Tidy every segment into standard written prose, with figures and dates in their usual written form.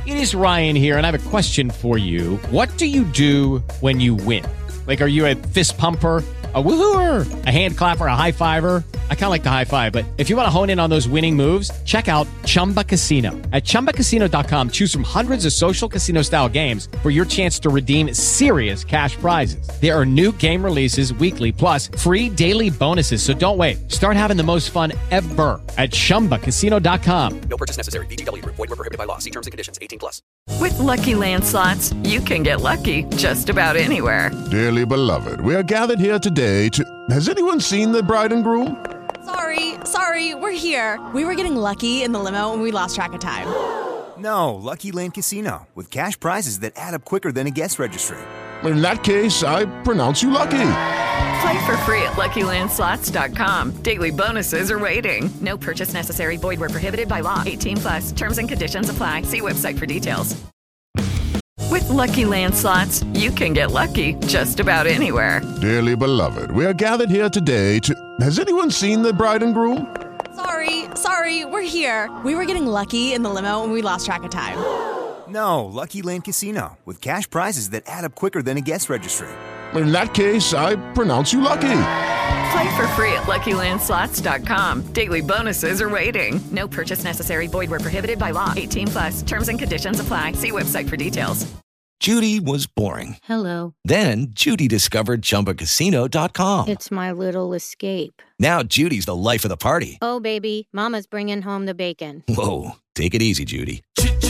It is Ryan here, and I have a question for you. What do you do when you win? Like, are you a fist pumper, a woohooer, a hand clapper, a high fiver? I kind of like the high five, but if you want to hone in on those winning moves, check out Chumba Casino. At ChumbaCasino.com, choose from hundreds of social casino-style games for your chance to redeem serious cash prizes. There are new game releases weekly, plus free daily bonuses. So don't wait. Start having the most fun ever at ChumbaCasino.com. No purchase necessary. VGW Group. Void where prohibited by law. See terms and conditions. 18+. With Lucky Land Slots, you can get lucky just about anywhere. Dearly beloved, we are gathered here today to... Has anyone seen the bride and groom? Sorry, we're here. We were getting lucky in the limo and we lost track of time. No, Lucky Land Casino, with cash prizes that add up quicker than a guest registry. In that case, I pronounce you lucky. Play for free at LuckyLandSlots.com. Daily bonuses are waiting. No purchase necessary. Void where prohibited by law. 18+. Terms and conditions apply. See website for details. With Lucky Land Slots, you can get lucky just about anywhere. Dearly beloved, we are gathered here today to... Has anyone seen the bride and groom? Sorry, we're here. We were getting lucky in the limo and we lost track of time. No, Lucky Land Casino, with cash prizes that add up quicker than a guest registry. In that case, I pronounce you lucky. Play for free at LuckyLandSlots.com. Daily bonuses are waiting. No purchase necessary. Void where prohibited by law. 18+. Terms and conditions apply. See website for details. Judy was boring. Hello. Then Judy discovered ChumbaCasino.com. It's my little escape. Now Judy's the life of the party. Oh, baby, mama's bringing home the bacon. Whoa, take it easy, Judy.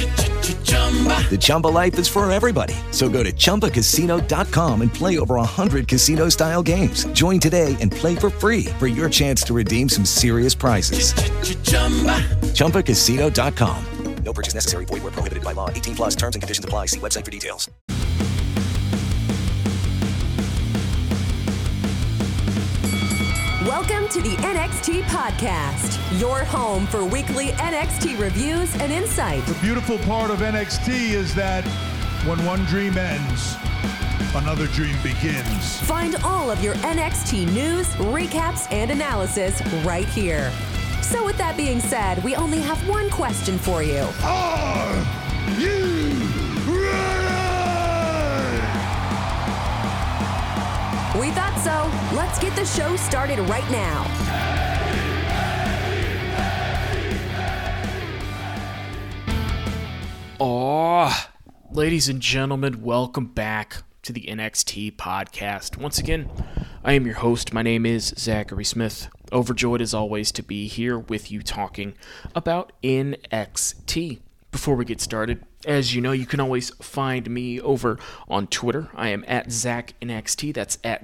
The Chumba life is for everybody. So go to ChumbaCasino.com and play over 100 casino-style games. Join today and play for free for your chance to redeem some serious prizes. ChumbaCasino.com. No purchase necessary. Void where prohibited by law. 18+. Terms and conditions apply. See website for details. Welcome to the NXT Podcast, your home for weekly NXT reviews and insight. The beautiful part of NXT is that when one dream ends, another dream begins. Find all of your NXT news, recaps, and analysis right here. So with that being said, we only have one question for you. Are you ready? We thought so. Let's get the show started right now. Ladies and gentlemen, welcome back to the NXT podcast. Once again, I am your host. My name is Zachary Smith. Overjoyed as always to be here with you talking about NXT. Before we get started, as you know, you can always find me over on Twitter. I am at ZachNXT. That's at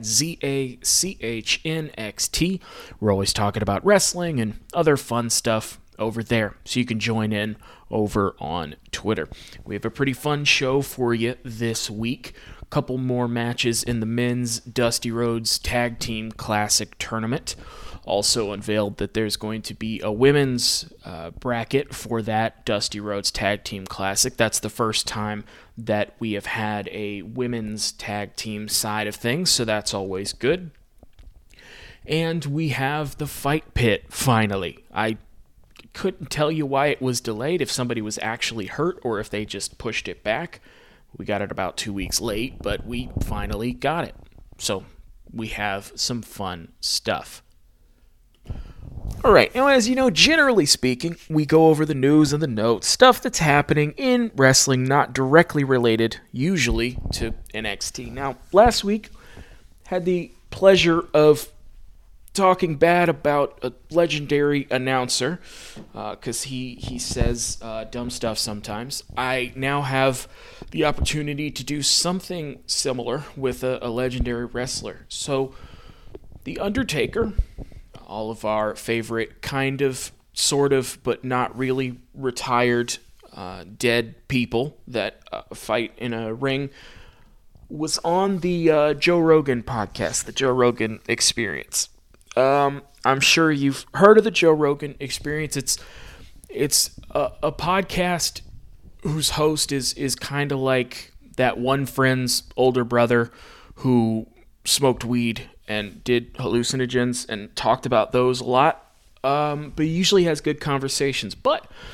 ZACHNXT. We're always talking about wrestling and other fun stuff over there, so you can join in over on Twitter. We have a pretty fun show for you this week. A couple more matches in the men's Dusty Rhodes Tag Team Classic Tournament. Also unveiled that there's going to be a women's bracket for that Dusty Rhodes Tag Team Classic. That's the first time that we have had a women's tag team side of things, so that's always good. And we have the Fight Pit finally. I couldn't tell you why it was delayed, if somebody was actually hurt or if they just pushed it back. We got it about 2 weeks late, but we finally got it. So we have some fun stuff. All right, now as you know, generally speaking, we go over the news and the notes, stuff that's happening in wrestling, not directly related, usually, to NXT. Now, last week, had the pleasure of talking bad about a legendary announcer, because he says dumb stuff sometimes. I now have the opportunity to do something similar with a legendary wrestler. So, The Undertaker, all of our favorite kind of, sort of, but not really retired dead people that fight in a ring, was on the Joe Rogan podcast, the Joe Rogan Experience. I'm sure you've heard of the Joe Rogan Experience. It's a podcast whose host is kind of like that one friend's older brother who smoked weed and did hallucinogens and talked about those a lot, but he usually has good conversations. But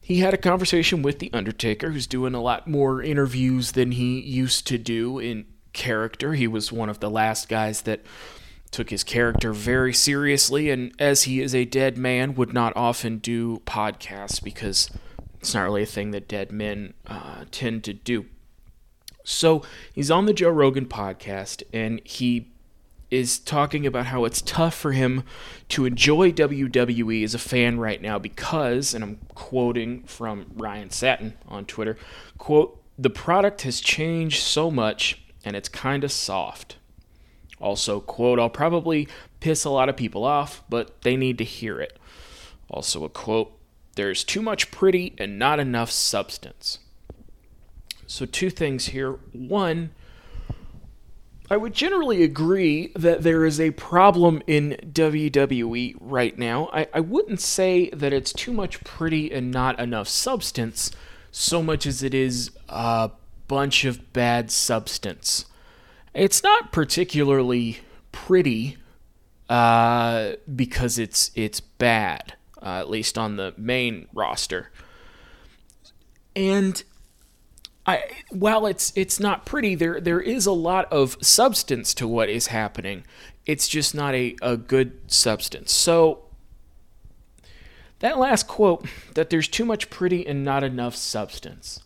he had a conversation with The Undertaker, who's doing a lot more interviews than he used to do in character. He was one of the last guys that took his character very seriously, and as he is a dead man, would not often do podcasts because it's not really a thing that dead men tend to do. So he's on the Joe Rogan podcast, and he is talking about how it's tough for him to enjoy WWE as a fan right now because, and I'm quoting from Ryan Satin on Twitter, quote, "The product has changed so much, and it's kind of soft." Also, quote, "I'll probably piss a lot of people off, but they need to hear it." Also a quote, "There's too much pretty and not enough substance." So 2 things here. One, I would generally agree that there is a problem in WWE right now. I wouldn't say that it's too much pretty and not enough substance so much as it is a bunch of bad substance. It's not particularly pretty because it's bad, at least on the main roster. And while it's not pretty, there is a lot of substance to what is happening. It's just not a good substance. So that last quote, that there's too much pretty and not enough substance.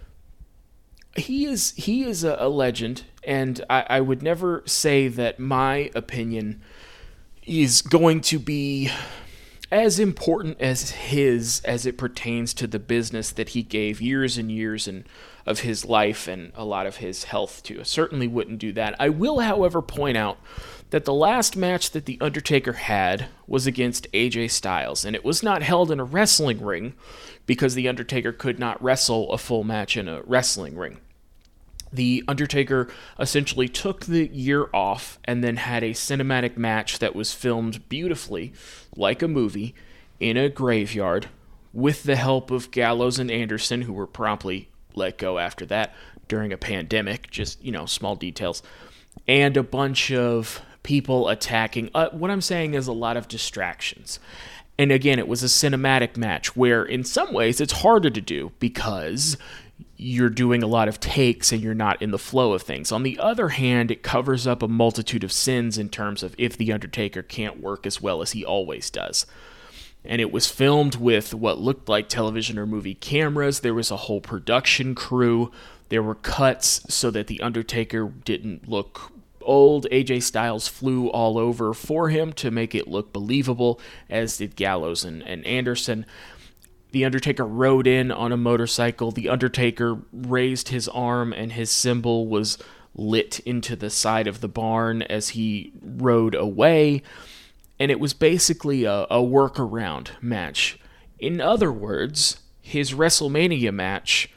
He is a legend, and I would never say that my opinion is going to be as important as his as it pertains to the business that he gave years and years of his life and a lot of his health to. I certainly wouldn't do that. I will, however, point out that the last match that The Undertaker had was against AJ Styles, and it was not held in a wrestling ring because The Undertaker could not wrestle a full match in a wrestling ring. The Undertaker essentially took the year off and then had a cinematic match that was filmed beautifully, like a movie, in a graveyard, with the help of Gallows and Anderson, who were promptly let go after that during a pandemic, just, small details, and a bunch of people attacking. What I'm saying is a lot of distractions. And again, it was a cinematic match where in some ways it's harder to do because you're doing a lot of takes and you're not in the flow of things. On the other hand, it covers up a multitude of sins in terms of if The Undertaker can't work as well as he always does. And it was filmed with what looked like television or movie cameras. There was a whole production crew. There were cuts so that The Undertaker didn't look old. AJ Styles flew all over for him to make it look believable, as did Gallows and Anderson. The Undertaker rode in on a motorcycle. The Undertaker raised his arm and his symbol was lit into the side of the barn as he rode away. And it was basically a workaround match. In other words, his WrestleMania match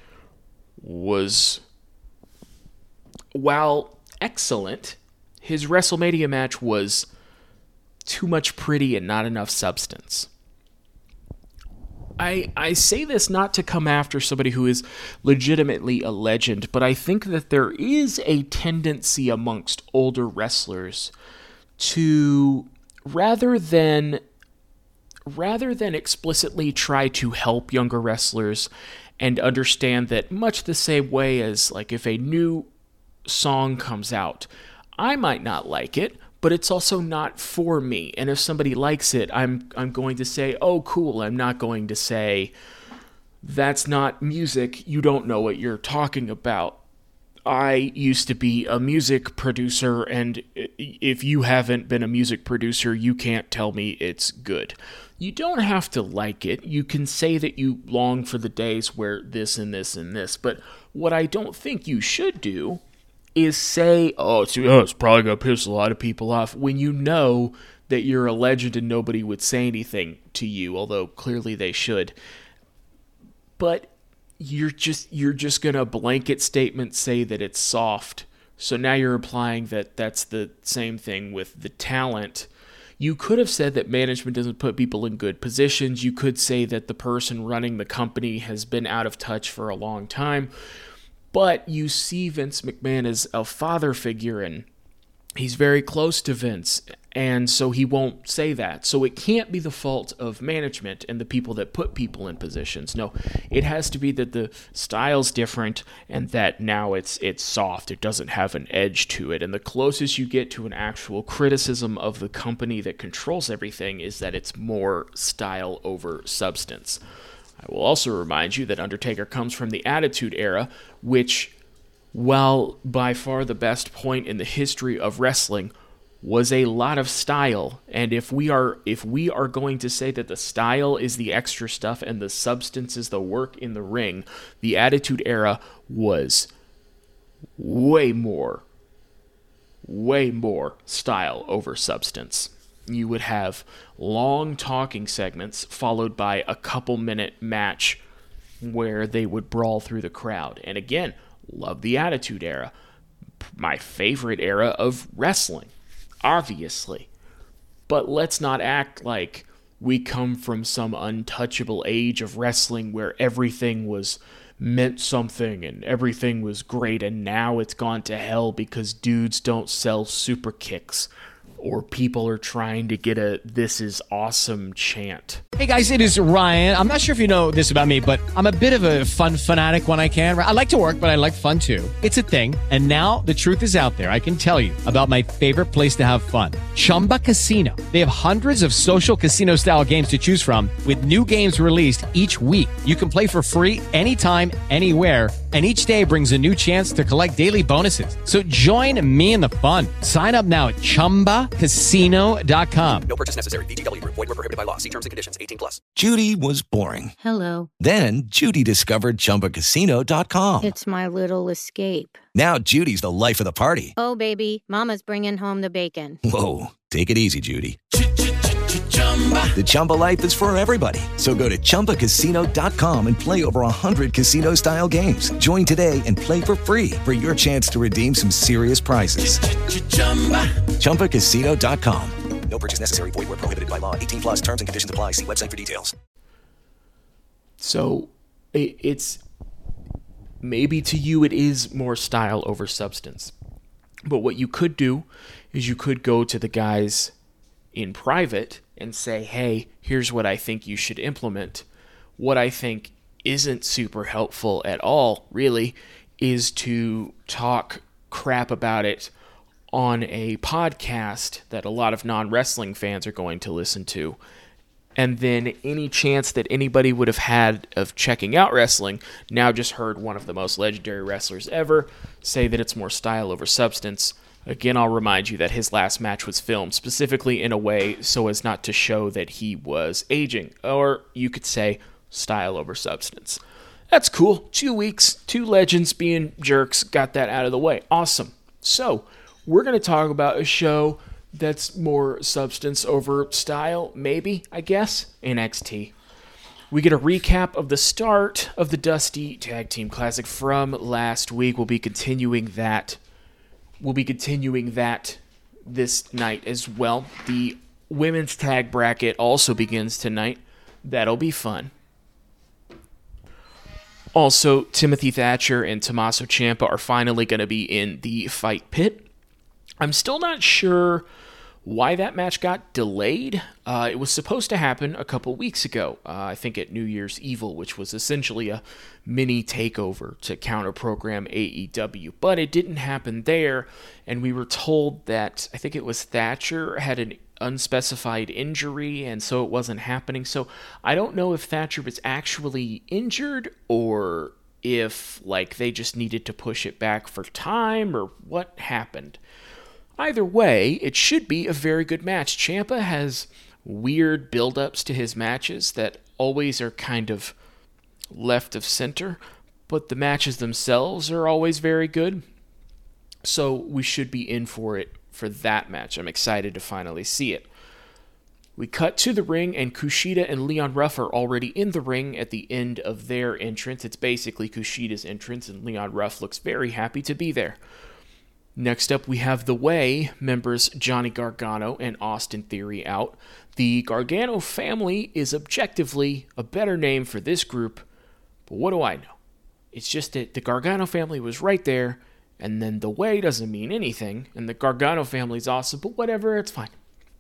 was, while excellent, his WrestleMania match was too much pretty and not enough substance. I say this not to come after somebody who is legitimately a legend, but I think that there is a tendency amongst older wrestlers to, rather than explicitly try to help younger wrestlers and understand that much the same way as like if a new song comes out, I might not like it, but it's also not for me. And if somebody likes it, I'm going to say, oh, cool. I'm not going to say, that's not music. You don't know what you're talking about. I used to be a music producer, and if you haven't been a music producer, you can't tell me it's good. You don't have to like it. You can say that you long for the days where this and this and this. But what I don't think you should do is say, it's probably going to piss a lot of people off, when you know that you're a legend and nobody would say anything to you, although clearly they should. But you're just going to blanket statement say that it's soft. So now you're implying that that's the same thing with the talent. You could have said that management doesn't put people in good positions. You could say that the person running the company has been out of touch for a long time. But you see Vince McMahon as a father figure, and he's very close to Vince. And so he won't say that. So it can't be the fault of management and the people that put people in positions. No, it has to be that the style's different and that now it's soft. It doesn't have an edge to it. And the closest you get to an actual criticism of the company that controls everything is that it's more style over substance. I will also remind you that Undertaker comes from the Attitude Era, which, while by far the best point in the history of wrestling, was a lot of style. And if we are going to say that the style is the extra stuff and the substance is the work in the ring, the Attitude Era was way more style over substance. You would have long talking segments followed by a couple-minute match where they would brawl through the crowd. And again, love the Attitude Era. My favorite era of wrestling, obviously. But let's not act like we come from some untouchable age of wrestling where everything was meant something and everything was great, and now it's gone to hell because dudes don't sell super kicks or people are trying to get a "this is awesome" chant. Hey guys, it is Ryan. I'm not sure if you know this about me, but I'm a bit of a fun fanatic when I can. I like to work, but I like fun too. It's a thing. And now the truth is out there. I can tell you about my favorite place to have fun. Chumba Casino. They have hundreds of social casino style games to choose from with new games released each week. You can play for free anytime, anywhere. And each day brings a new chance to collect daily bonuses. So join me in the fun. Sign up now at ChumbaCasino.com. No purchase necessary. VGW Group. Void where prohibited by law. See terms and conditions. 18+. Judy was boring. Hello. Then Judy discovered ChumbaCasino.com. It's my little escape. Now Judy's the life of the party. Oh, baby, mama's bringing home the bacon. Whoa, take it easy, Judy. The Chumba life is for everybody. So go to ChumbaCasino.com and play over 100 casino-style games. Join today and play for free for your chance to redeem some serious prizes. ChumbaCasino.com. No purchase necessary. Void where prohibited by law. 18+. Terms and conditions apply. See website for details. So it's maybe to you it is more style over substance. But what you could do is you could go to the guys in private and say, hey, here's what I think you should implement. What I think isn't super helpful at all, really, is to talk crap about it on a podcast that a lot of non-wrestling fans are going to listen to. And then any chance that anybody would have had of checking out wrestling now just heard one of the most legendary wrestlers ever say that it's more style over substance. Again, I'll remind you that his last match was filmed specifically in a way so as not to show that he was aging, or you could say style over substance. That's cool. 2 weeks, 2 legends being jerks, got that out of the way. Awesome. So, we're going to talk about a show that's more substance over style, maybe, I guess, NXT. We get a recap of the start of the Dusty Tag Team Classic from last week. We'll be continuing that this night as well. The women's tag bracket also begins tonight. That'll be fun. Also, Timothy Thatcher and Tommaso Ciampa are finally going to be in the fight pit. I'm still not sure why that match got delayed. It was supposed to happen a couple weeks ago, I think at New Year's Evil, which was essentially a mini takeover to counter-program AEW, but it didn't happen there, and we were told that, I think it was Thatcher had an unspecified injury, and so it wasn't happening. So I don't know if Thatcher was actually injured, or if they just needed to push it back for time, or what happened. Either way, it should be a very good match. Ciampa has weird build-ups to his matches that always are kind of left of center, but the matches themselves are always very good. So we should be in for it for that match. I'm excited to finally see it. We cut to the ring, and Kushida and Leon Ruff are already in the ring at the end of their entrance. It's basically Kushida's entrance, and Leon Ruff looks very happy to be there. Next up, we have The Way members Johnny Gargano and Austin Theory out. The Gargano family is objectively a better name for this group, but what do I know? It's just that the Gargano family was right there, and then The Way doesn't mean anything, and the Gargano family's awesome, but whatever, it's fine.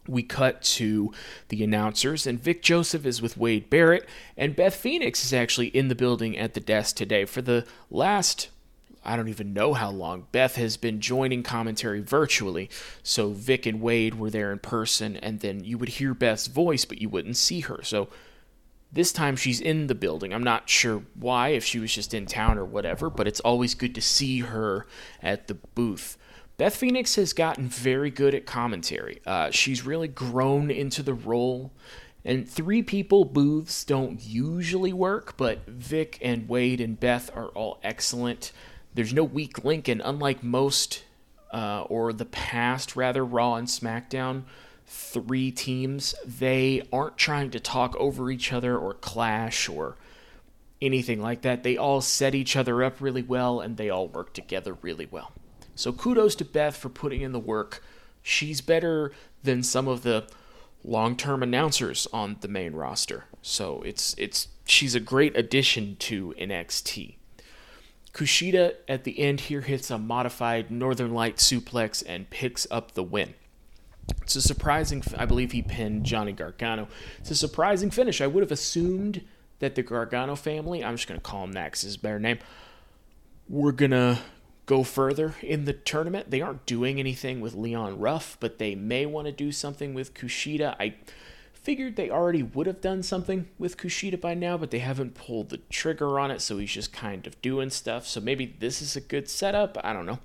We cut to the announcers, and Vic Joseph is with Wade Barrett, and Beth Phoenix is actually in the building at the desk today. For the last, I don't even know how long, Beth has been joining commentary virtually. So Vic and Wade were there in person, and then you would hear Beth's voice, but you wouldn't see her. So this time she's in the building. I'm not sure why, if she was just in town or whatever, but it's always good to see her at the booth. Beth Phoenix has gotten very good at commentary. She's really grown into the role. And 3 people booths don't usually work, but Vic and Wade and Beth are all excellent. There's no weak link, and unlike most, or the past rather, Raw and SmackDown, 3 teams, they aren't trying to talk over each other or clash or anything like that. They all set each other up really well, and they all work together really well. So kudos to Beth for putting in the work. She's better than some of the long-term announcers on the main roster. So she's a great addition to NXT. Kushida at the end here hits a modified Northern Light suplex and picks up the win. It's a surprising, I believe he pinned Johnny Gargano. It's a surprising finish. I would have assumed that the Gargano family, I'm just going to call him that because it's a better name, we're going to go further in the tournament. They aren't doing anything with Leon Ruff, but they may want to do something with Kushida. I figured they already would have done something with Kushida by now, but they haven't pulled the trigger on it, so he's just kind of doing stuff. So maybe this is a good setup. I don't know.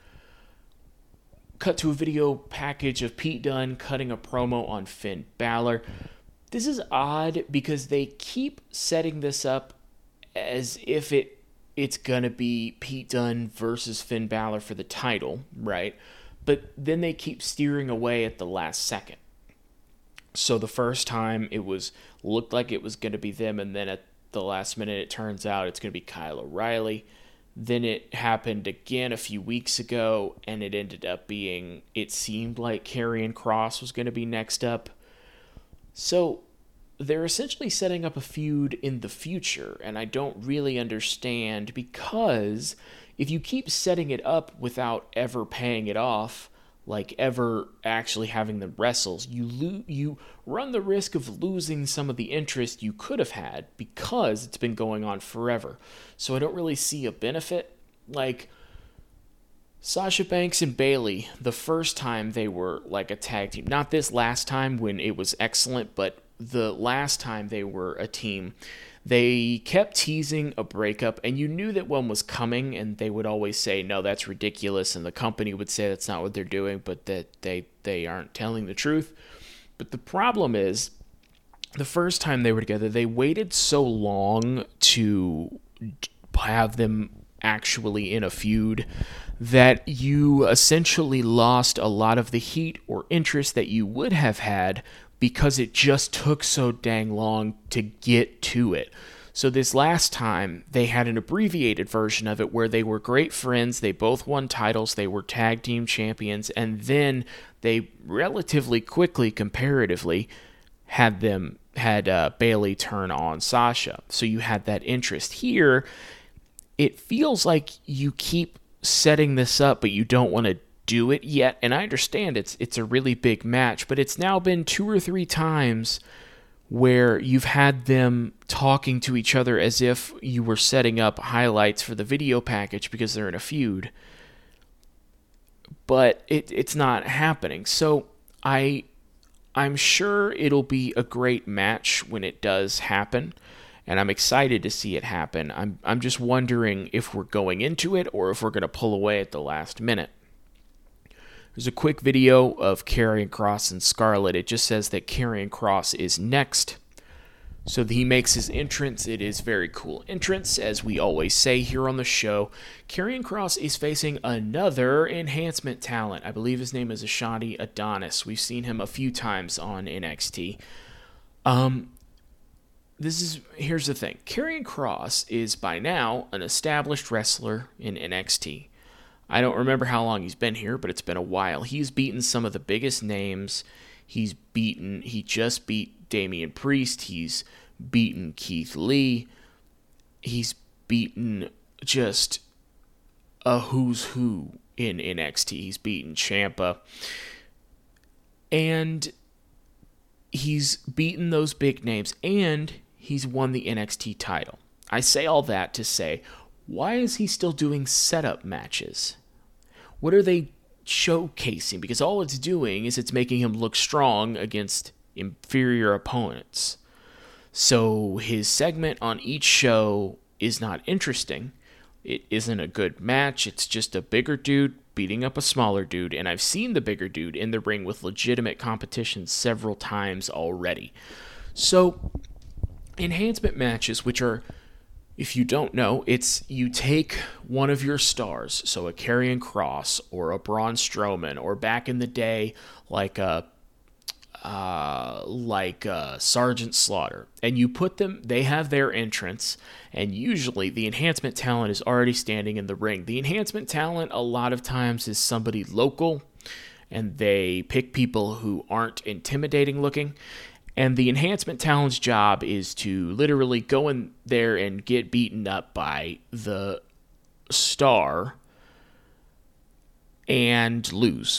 Cut to a video package of Pete Dunne cutting a promo on Finn Balor. This is odd because they keep setting this up as if it's gonna be Pete Dunne versus Finn Balor for the title, right? But then they keep steering away at the last second. So the first time it looked like it was gonna be them, and then at the last minute it turns out it's gonna be Kyle O'Reilly. Then it happened again a few weeks ago, and it ended up being, it seemed like Karrion Kross was gonna be next up. So they're essentially setting up a feud in the future, and I don't really understand, because if you keep setting it up without ever paying it off, like ever actually having them wrestles, you run the risk of losing some of the interest you could have had because it's been going on forever. So I don't really see a benefit. Like Sasha Banks and Bayley, the first time they were like a tag team, not this last time when it was excellent, but the last time they were a team, they kept teasing a breakup, and you knew that one was coming, and they would always say, no, that's ridiculous, and the company would say that's not what they're doing, but that they aren't telling the truth. But the problem is, the first time they were together, they waited so long to have them actually in a feud that you essentially lost a lot of the heat or interest that you would have had, because it just took so dang long to get to it. So this last time, they had an abbreviated version of it where they were great friends, they both won titles, they were tag team champions, and then they relatively quickly, comparatively, had Bayley turn on Sasha. So you had that interest. Here, it feels like you keep setting this up, but you don't want to do it yet, and I understand it's a really big match, but it's now been 2 or 3 times where you've had them talking to each other as if you were setting up highlights for the video package because they're in a feud, but it's not happening. So I'm sure it'll be a great match when it does happen, and I'm excited to see it happen. I'm just wondering if we're going into it or if we're going to pull away at the last minute. There's a quick video of Karrion Kross and Scarlett. It just says that Karrion Kross is next. So he makes his entrance. It is very cool entrance, as we always say here on the show. Karrion Kross is facing another enhancement talent. I believe his name is Ashante Adonis. We've seen him a few times on NXT. Here's the thing. Karrion Kross is by now an established wrestler in NXT. I don't remember how long he's been here, but it's been a while. He's beaten some of the biggest names. He just beat Damian Priest. He's beaten Keith Lee. He's beaten just a who's who in NXT. He's beaten Ciampa. And he's beaten those big names, and he's won the NXT title. I say all that to say, why is he still doing setup matches? What are they showcasing? Because all it's doing is it's making him look strong against inferior opponents. So his segment on each show is not interesting. It isn't a good match. It's just a bigger dude beating up a smaller dude, and I've seen the bigger dude in the ring with legitimate competition several times already. So enhancement matches, which are, if you don't know, it's you take one of your stars, so a Karrion Kross or a Braun Strowman, or back in the day, like Sergeant Slaughter, and you put them, they have their entrance, and usually the enhancement talent is already standing in the ring. The enhancement talent a lot of times is somebody local, and they pick people who aren't intimidating looking, and the enhancement talent's job is to literally go in there and get beaten up by the star and lose.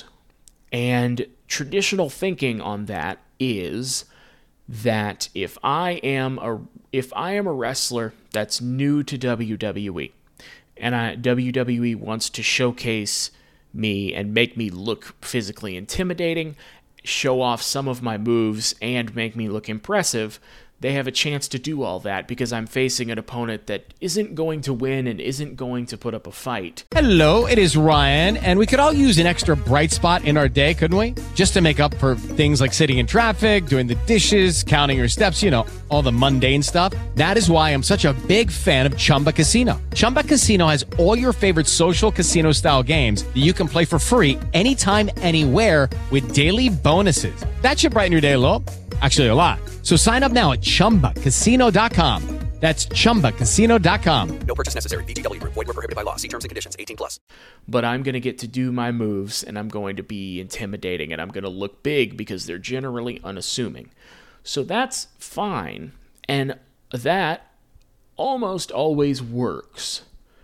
And traditional thinking on that is that if I am a wrestler that's new to WWE, and WWE wants to showcase me and make me look physically intimidating, show off some of my moves, and make me look impressive, they have a chance to do all that because I'm facing an opponent that isn't going to win and isn't going to put up a fight. Hello, it is Ryan, and we could all use an extra bright spot in our day, couldn't we? Just to make up for things like sitting in traffic, doing the dishes, counting your steps, all the mundane stuff. That is why I'm such a big fan of Chumba Casino. Chumba Casino has all your favorite social casino-style games that you can play for free anytime, anywhere with daily bonuses. That should brighten your day a little. Actually, a lot. So sign up now at ChumbaCasino.com. That's ChumbaCasino.com. No purchase necessary. VGW Group. Void where prohibited by law. See terms and conditions. 18+. But I'm going to get to do my moves, and I'm going to be intimidating, and I'm going to look big because they're generally unassuming. So that's fine, and that almost always works.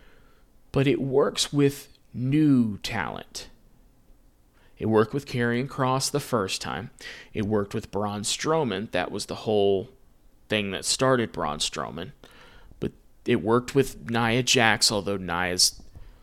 But it works with new talent. It worked with Karrion Kross the first time. It worked with Braun Strowman. That was the whole thing that started Braun Strowman. But it worked with Nia Jax, although Nia's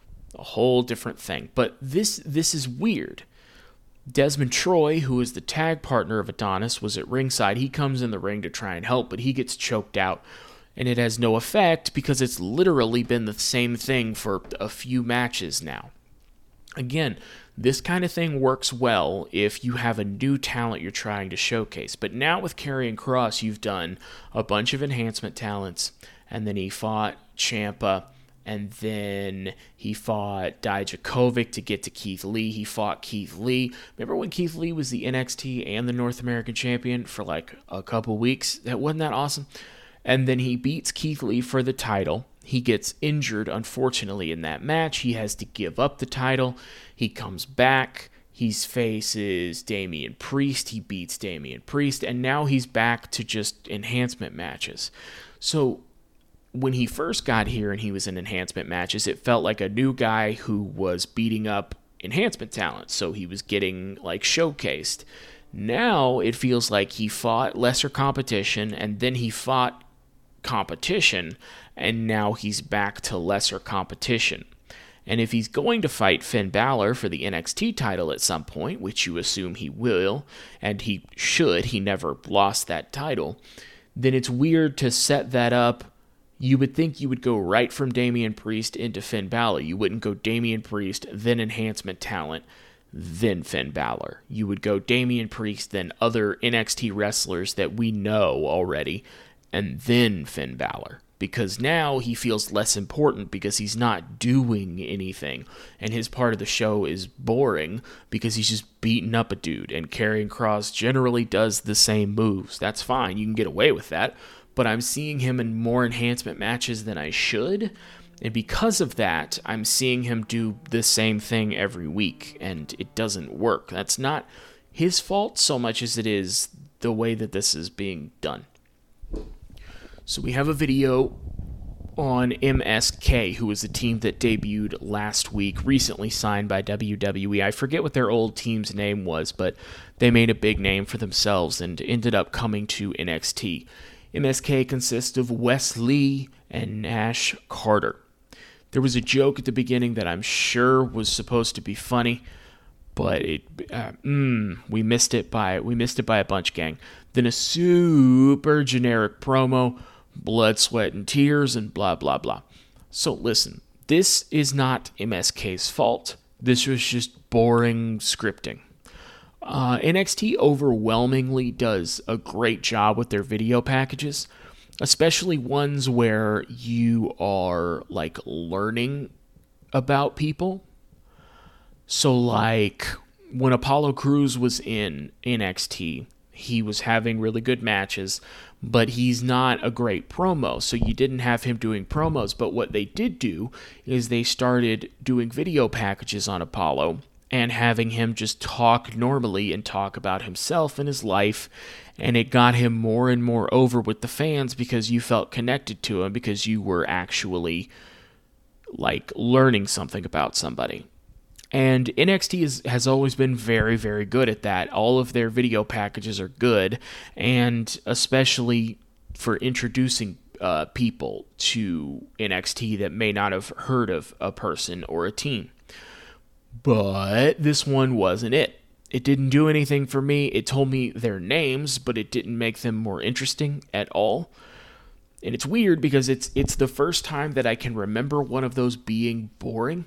a whole different thing. But this is weird. Desmond Troy, who is the tag partner of Adonis, was at ringside. He comes in the ring to try and help, but he gets choked out. And it has no effect because it's literally been the same thing for a few matches now. Again, this kind of thing works well if you have a new talent you're trying to showcase. But now with Karrion Kross, you've done a bunch of enhancement talents, and then he fought Ciampa, and then he fought Dijakovic to get to Keith Lee. He fought Keith Lee. Remember when Keith Lee was the NXT and the North American champion for like a couple weeks? Wasn't that awesome? And then he beats Keith Lee for the title. He gets injured, unfortunately, in that match. He has to give up the title. He comes back. He faces Damian Priest. He beats Damian Priest. And now he's back to just enhancement matches. So when he first got here and he was in enhancement matches, it felt like a new guy who was beating up enhancement talent. So he was getting like showcased. Now it feels like he fought lesser competition and then he fought competition, and now he's back to lesser competition. And if he's going to fight Finn Balor for the NXT title at some point, which you assume he will, and he should, he never lost that title, then it's weird to set that up. You would think you would go right from Damian Priest into Finn Balor. You wouldn't go Damian Priest, then enhancement talent, then Finn Balor. You would go Damian Priest, then other NXT wrestlers that we know already, and then Finn Balor. Because now he feels less important because he's not doing anything. And his part of the show is boring because he's just beating up a dude. And Karrion Kross generally does the same moves. That's fine. You can get away with that. But I'm seeing him in more enhancement matches than I should. And because of that, I'm seeing him do the same thing every week. And it doesn't work. That's not his fault so much as it is the way that this is being done. So we have a video on MSK, who was a team that debuted last week, recently signed by WWE. I forget what their old team's name was, but they made a big name for themselves and ended up coming to NXT. MSK consists of Wes Lee and Nash Carter. There was a joke at the beginning that I'm sure was supposed to be funny, but we missed it by a bunch, gang. Then a super generic promo, blood, sweat, and tears, and blah, blah, blah. So listen, this is not MSK's fault. This was just boring scripting. NXT overwhelmingly does a great job with their video packages, especially ones where you are, like, learning about people. So, like, when Apollo Crews was in NXT, he was having really good matches, but he's not a great promo, so you didn't have him doing promos. But what they did do is they started doing video packages on Apollo and having him just talk normally and talk about himself and his life, and it got him more and more over with the fans because you felt connected to him because you were actually, like, learning something about somebody. And NXT has always been very, very good at that. All of their video packages are good, and especially for introducing people to NXT that may not have heard of a person or a team. But this one wasn't it. It didn't do anything for me. It told me their names, but it didn't make them more interesting at all. And it's weird because it's the first time that I can remember one of those being boring.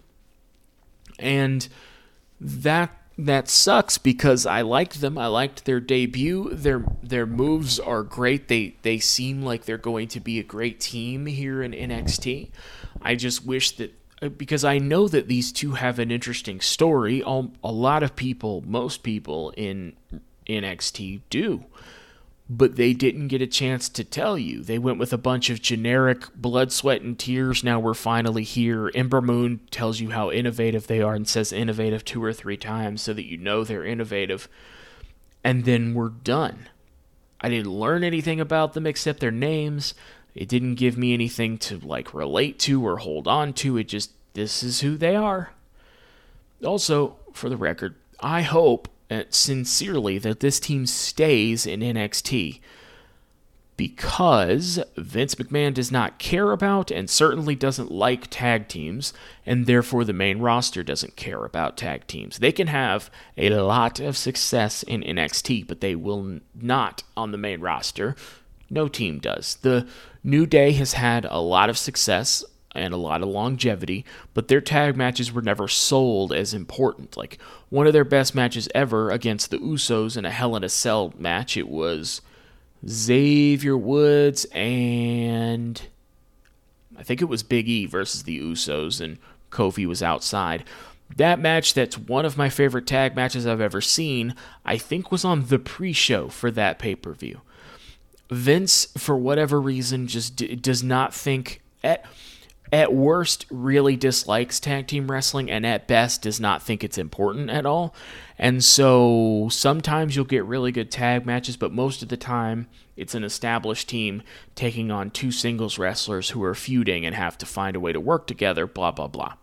And that sucks because I liked them. I liked their debut. Their moves are great. They seem like they're going to be a great team here in NXT. I just wish that, because I know that these two have an interesting story. A lot of people, most people in NXT do. But they didn't get a chance to tell you. They went with a bunch of generic blood, sweat, and tears. Now we're finally here. Ember Moon tells you how innovative they are and says innovative 2 or 3 times so that you know they're innovative. And then we're done. I didn't learn anything about them except their names. It didn't give me anything to, like, relate to or hold on to. It just, this is who they are. Also, for the record, I hope sincerely that this team stays in NXT because Vince McMahon does not care about and certainly doesn't like tag teams, and therefore the main roster doesn't care about tag teams. They can have a lot of success in NXT, but they will not on the main roster. No team does. The New Day has had a lot of success and a lot of longevity, but their tag matches were never sold as important. Like, one of their best matches ever against the Usos in a Hell in a Cell match, it was Xavier Woods and I think it was Big E versus the Usos, and Kofi was outside. That match, that's one of my favorite tag matches I've ever seen, I think was on the pre-show for that pay-per-view. Vince, for whatever reason, just does not think, at worst, really dislikes tag team wrestling, and at best does not think it's important at all. And so sometimes you'll get really good tag matches, but most of the time it's an established team taking on 2 singles wrestlers who are feuding and have to find a way to work together, blah, blah, blah.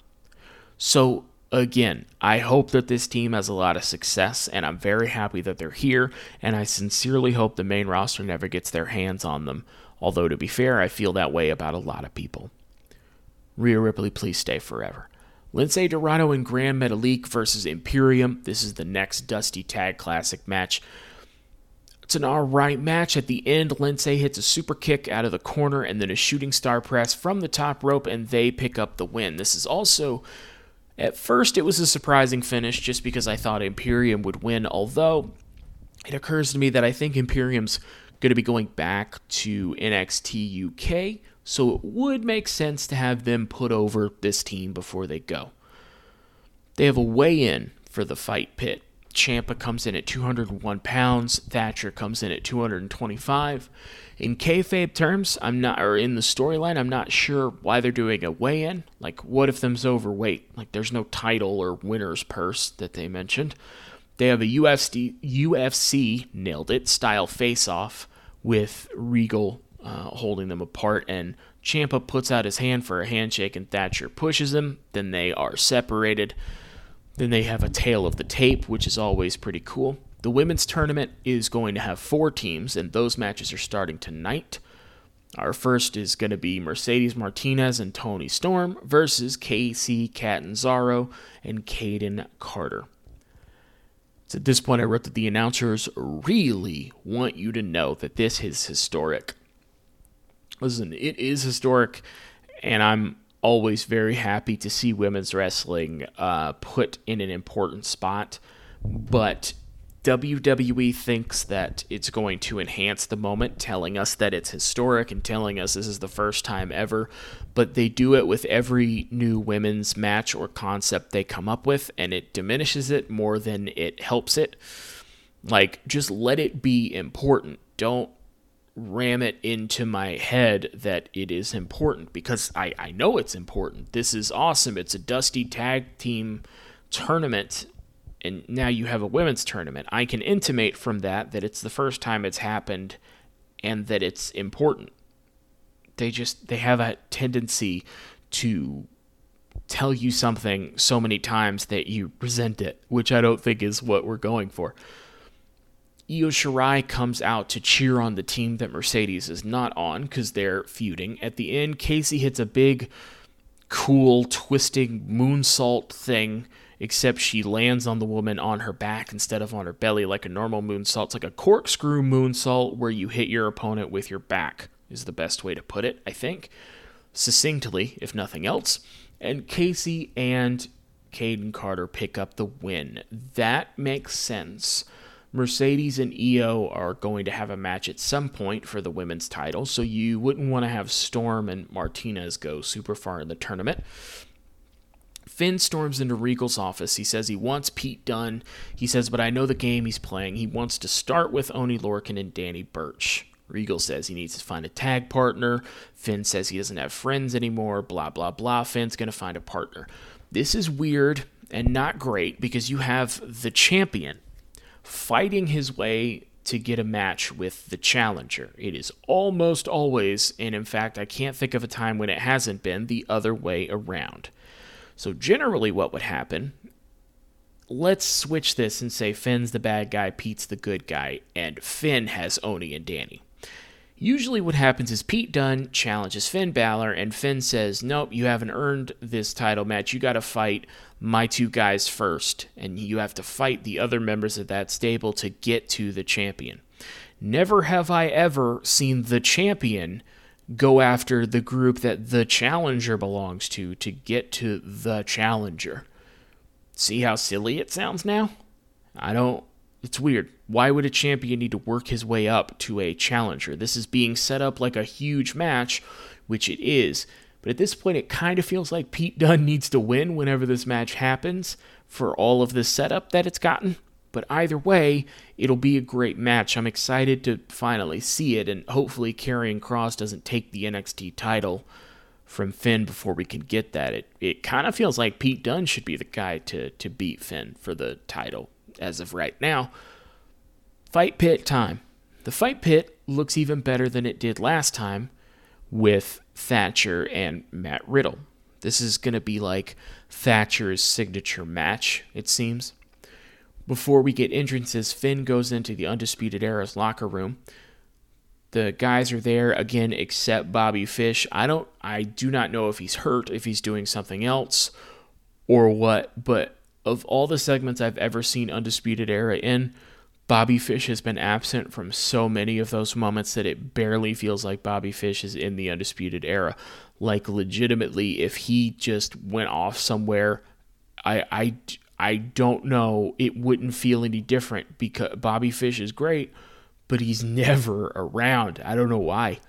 So again, I hope that this team has a lot of success, and I'm very happy that they're here, and I sincerely hope the main roster never gets their hands on them. Although, to be fair, I feel that way about a lot of people. Rhea Ripley, please stay forever. Lince Dorado and Gran Metalik versus Imperium. This is the next Dusty Tag Classic match. It's an alright match. At the end, Lince hits a super kick out of the corner and then a shooting star press from the top rope, and they pick up the win. This is also, at first, it was a surprising finish just because I thought Imperium would win, although it occurs to me that I think Imperium's going to be going back to NXT UK, so it would make sense to have them put over this team before they go. They have a weigh-in for the Fight Pit. Ciampa comes in at 201 pounds. Thatcher comes in at 225. In kayfabe terms, in the storyline, I'm not sure why they're doing a weigh-in. Like, what if them's overweight? Like, there's no title or winner's purse that they mentioned. They have a UFC, nailed it, style face-off with Regal holding them apart, and Ciampa puts out his hand for a handshake, and Thatcher pushes him. Then they are separated. Then they have a tale of the tape, which is always pretty cool. The women's tournament is going to have 4 teams, and those matches are starting tonight. Our first is going to be Mercedes Martinez and Toni Storm versus Kacy Catanzaro and Kayden Carter. So at this point, I wrote that the announcers really want you to know that this is historic. Listen, it is historic, and I'm always very happy to see women's wrestling put in an important spot, but WWE thinks that it's going to enhance the moment, telling us that it's historic and telling us this is the first time ever, but they do it with every new women's match or concept they come up with, and it diminishes it more than it helps it. Like, just let it be important. Don't ram it into my head that it is important, because I know it's important. This is awesome. It's a Dusty Tag Team tournament, and now you have a women's tournament. I can intimate from that it's the first time it's happened and that it's important. They have a tendency to tell you something so many times that you resent it, which I don't think is what we're going for. Io Shirai comes out to cheer on the team that Mercedes is not on because they're feuding. At the end, Kacy hits a big, cool, twisting moonsault thing, except she lands on the woman on her back instead of on her belly like a normal moonsault. It's like a corkscrew moonsault where you hit your opponent with your back, is the best way to put it, I think. Succinctly, if nothing else. And Kacy and Kayden Carter pick up the win. That makes sense. Mercedes and Io are going to have a match at some point for the women's title, so you wouldn't want to have Storm and Martinez go super far in the tournament. Finn storms into Regal's office. He says he wants Pete Dunne. He says, but I know the game he's playing. He wants to start with Oney Lorcan and Danny Burch. Regal says he needs to find a tag partner. Finn says he doesn't have friends anymore, blah, blah, blah. Finn's going to find a partner. This is weird and not great because you have the champion fighting his way to get a match with the challenger. It is almost always, and in fact, I can't think of a time when it hasn't been, the other way around. So generally what would happen, let's switch this and say Finn's the bad guy, Pete's the good guy, and Finn has Oney and Danny. Usually what happens is Pete Dunne challenges Finn Balor, and Finn says, nope, you haven't earned this title match. You got to fight my 2 guys first, and you have to fight the other members of that stable to get to the champion. Never have I ever seen the champion go after the group that the challenger belongs to get to the challenger. See how silly it sounds now? It's weird. Why would a champion need to work his way up to a challenger? This is being set up like a huge match, which it is. But at this point, it kind of feels like Pete Dunne needs to win whenever this match happens for all of this setup that it's gotten. But either way, it'll be a great match. I'm excited to finally see it, and hopefully Karrion Kross doesn't take the NXT title from Finn before we can get that. It kind of feels like Pete Dunne should be the guy to beat Finn for the title as of right now. Fight Pit time. The Fight Pit looks even better than it did last time with Thatcher and Matt Riddle. This is going to be like Thatcher's signature match, it seems. Before we get entrances, Finn goes into the Undisputed Era's locker room. The guys are there again, except Bobby Fish. I do not know if he's hurt, if he's doing something else, or what. But of all the segments I've ever seen Undisputed Era in, Bobby Fish has been absent from so many of those moments that it barely feels like Bobby Fish is in the Undisputed Era. Like, legitimately, if he just went off somewhere, I don't know, it wouldn't feel any different because Bobby Fish is great, but he's never around. I don't know why.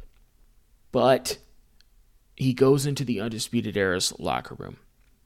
But he goes into the Undisputed Era's locker room.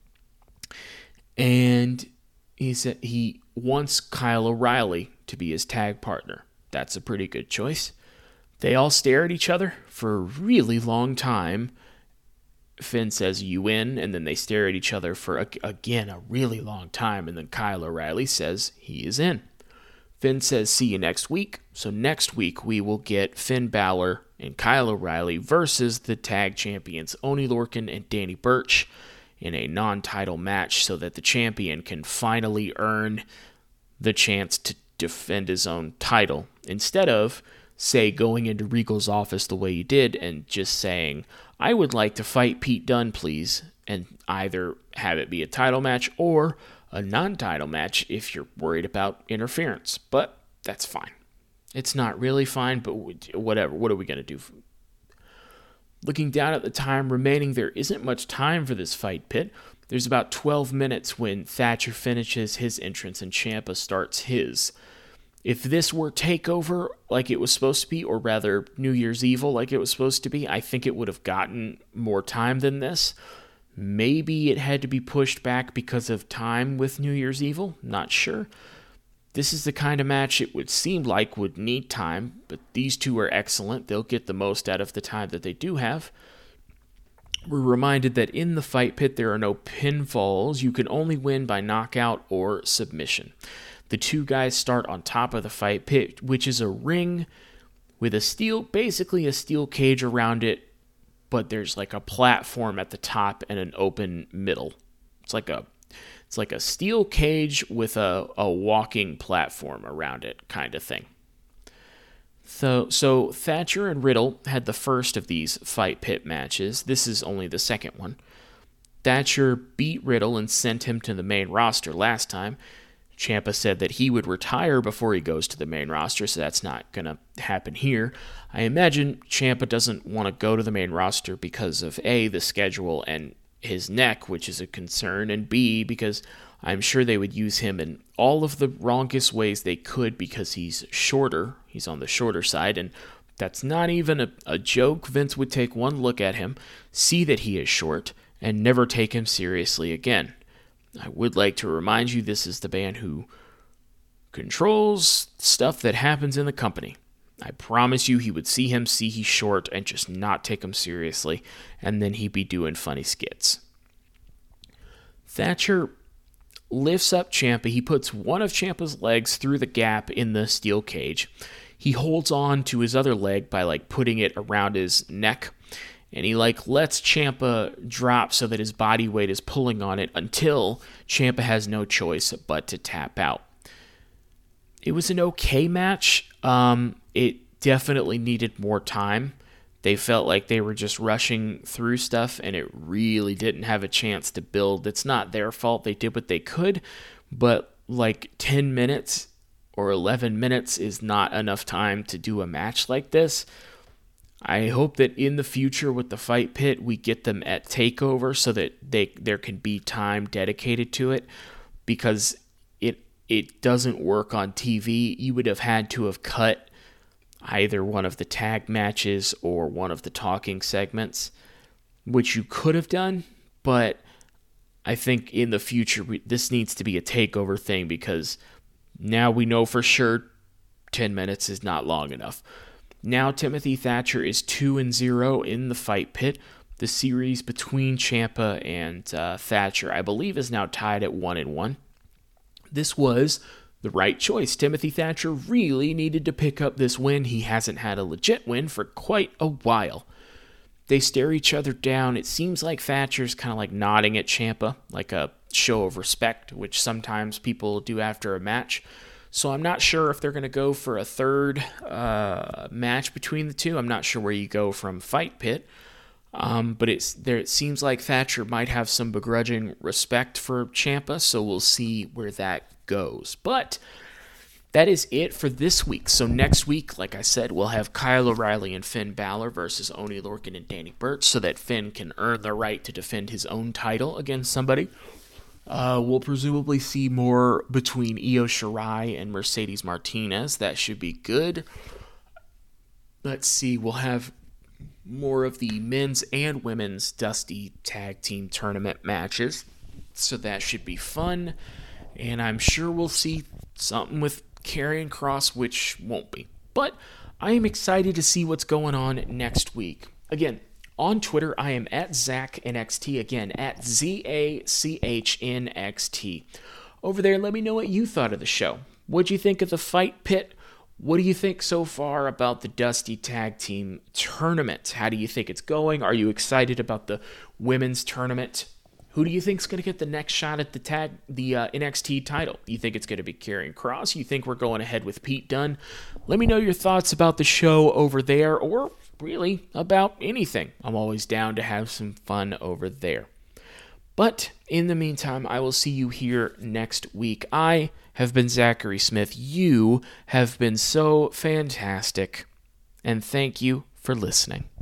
And he said he wants Kyle O'Reilly to be his tag partner. That's a pretty good choice. They all stare at each other for a really long time. Finn says, you win, and then they stare at each other for, again, a really long time, and then Kyle O'Reilly says he is in. Finn says, see you next week. So next week we will get Finn Balor and Kyle O'Reilly versus the tag champions Oney Lorcan and Danny Burch in a non-title match so that the champion can finally earn the chance to defend his own title instead of, say, going into Regal's office the way you did and just saying, I would like to fight Pete Dunne, please, and either have it be a title match or a non-title match if you're worried about interference. But that's fine. It's not really fine, but whatever. What are we going to do? Looking down at the time remaining, there isn't much time for this fight pit. There's about 12 minutes when Thatcher finishes his entrance and Ciampa starts his. If this were TakeOver like it was supposed to be, or rather New Year's Evil like it was supposed to be, I think it would have gotten more time than this. Maybe it had to be pushed back because of time with New Year's Evil, not sure. This is the kind of match it would seem like would need time, but these two are excellent. They'll get the most out of the time that they do have. We're reminded that in the fight pit there are no pinfalls. You can only win by knockout or submission. The two guys start on top of the fight pit, which is a ring with basically a steel cage around it, but there's like a platform at the top and an open middle. It's like a steel cage with a walking platform around it kind of thing. So Thatcher and Riddle had the first of these fight pit matches. This is only the second one. Thatcher beat Riddle and sent him to the main roster last time. Ciampa said that he would retire before he goes to the main roster, so that's not going to happen here. I imagine Ciampa doesn't want to go to the main roster because of A, the schedule, and his neck, which is a concern, and B, because I'm sure they would use him in all of the wrongest ways they could because he's shorter. He's on the shorter side, and that's not even a joke. Vince would take one look at him, see that he is short, and never take him seriously again. I would like to remind you this is the band who controls stuff that happens in the company. I promise you he would see he's short, and just not take him seriously, and then he'd be doing funny skits. Thatcher lifts up Ciampa. He puts one of Ciampa's legs through the gap in the steel cage. He holds on to his other leg by putting it around his neck, and he lets Ciampa drop so that his body weight is pulling on it until Ciampa has no choice but to tap out. It was an okay match. It definitely needed more time. They felt like they were just rushing through stuff, and it really didn't have a chance to build. It's not their fault. They did what they could, but 10 minutes or 11 minutes is not enough time to do a match like this. I hope that in the future with the fight pit, we get them at TakeOver so that there can be time dedicated to it, because it doesn't work on TV. You would have had to have cut either one of the tag matches or one of the talking segments, which you could have done, but I think in the future this needs to be a TakeOver thing, because now we know for sure 10 minutes is not long enough. Now Timothy Thatcher is 2-0 in the fight pit. The series between Ciampa and Thatcher, I believe, is now tied at 1-1. This was the right choice. Timothy Thatcher really needed to pick up this win. He hasn't had a legit win for quite a while. They stare each other down. It seems like Thatcher's kind of nodding at Ciampa, like a show of respect, which sometimes people do after a match. So I'm not sure if they're going to go for a third match between the two. I'm not sure where you go from fight pit. But it seems like Thatcher might have some begrudging respect for Ciampa, so we'll see where that goes. But that is it for this week. So next week, like I said, we'll have Kyle O'Reilly and Finn Balor versus Oney Lorcan and Danny Burch, so that Finn can earn the right to defend his own title against somebody. We'll presumably see more between Io Shirai and Mercedes Martinez. That should be good. Let's see, we'll have more of the men's and women's Dusty Tag Team Tournament matches, so that should be fun. And I'm sure we'll see something with Karrion Kross, which won't be. But I am excited to see what's going on next week. Again, on Twitter, I am at ZachNXT. Again, at ZACHNXT. Over there, let me know what you thought of the show. What'd you think of the fight pit? What do you think so far about the Dusty Tag Team Tournament? How do you think it's going? Are you excited about the women's tournament? Who do you think is going to get the next shot at the NXT title? You think it's going to be Karrion Kross? You think we're going ahead with Pete Dunne? Let me know your thoughts about the show over there, or really about anything. I'm always down to have some fun over there. But in the meantime, I will see you here next week. I have been Zachary Smith. You have been so fantastic, and thank you for listening.